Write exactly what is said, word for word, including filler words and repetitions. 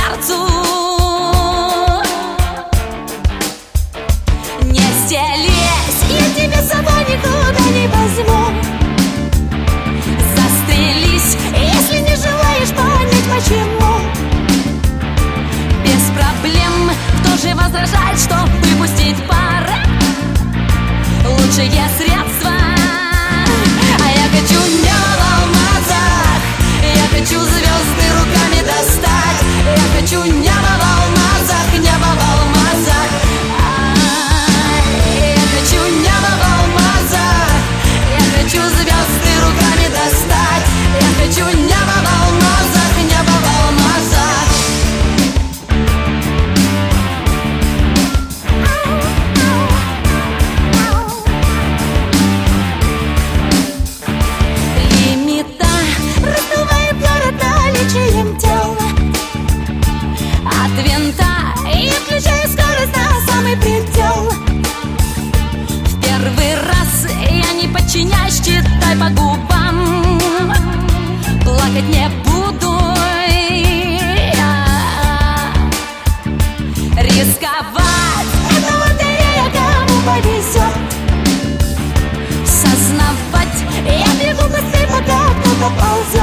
сердцу. Не стелись, я тебя с собой никуда не возьму. Застрелись, если не желаешь понять почему. Без проблем, кто же возражает, что выпустить пар? Лучшее средство. А я хочу небо в алмазах, я хочу звезды руками достать. Я хочу небо в алмазах, небо в алмазах. Я хочу небо в алмазах, я хочу звезды руками достать. Я хочу небо в алмазах, небо в алмазах. Лимита раздувает города лечением тела. От винта я включаю скорость на самый предел. В первый раз я не подчиняюсь, читай по губам. Плакать не буду я. Рисковать — это лотерея, кому повезет. Сознавать — я бегу быстрее, пока кто-то ползет.